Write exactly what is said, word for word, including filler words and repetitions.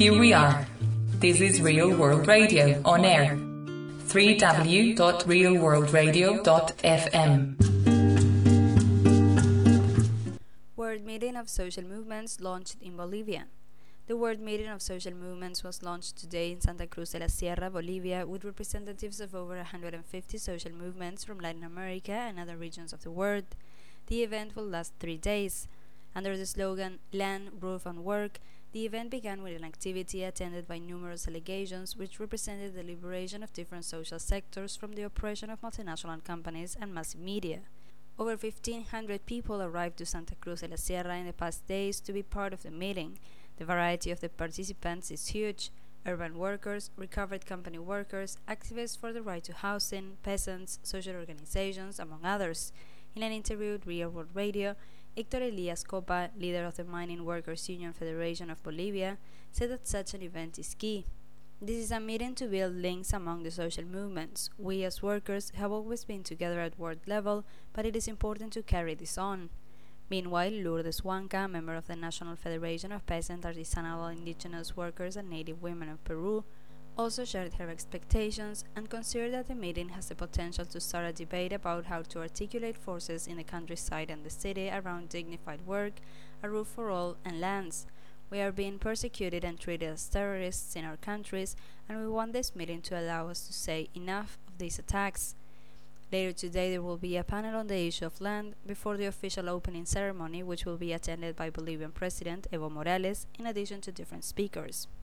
Here we are. This is Real World Radio on air. w w w dot real world radio dot f m. World Meeting of Social Movements launched in Bolivia. The World Meeting of Social Movements was launched today in Santa Cruz de la Sierra, Bolivia, with representatives of over one hundred fifty social movements from Latin America and other regions of the world. The event will last three days. Under the slogan Land, Roof and Work, the event began with an activity attended by numerous delegations which represented the liberation of different social sectors from the oppression of multinational companies and massive media. Over fifteen hundred people arrived to Santa Cruz de la Sierra in the past days to be part of the meeting. The variety of the participants is huge: urban workers, recovered company workers, activists for the right to housing, peasants, social organizations, among others. In an interview with Real World Radio, Héctor Elias Copa, leader of the Mining Workers Union Federation of Bolivia, said that such an event is key. This is a meeting to build links among the social movements. We as workers have always been together at world level, but it is important to carry this on. Meanwhile, Lourdes Huanca, member of the National Federation of Peasant, Artisanal, Indigenous Workers and Native Women of Peru, also shared her expectations and considered that the meeting has the potential to start a debate about how to articulate forces in the countryside and the city around dignified work, a roof for all, and lands. We are being persecuted and treated as terrorists in our countries, and we want this meeting to allow us to say enough of these attacks. Later today there will be a panel on the issue of land before the official opening ceremony, which will be attended by Bolivian President Evo Morales, in addition to different speakers.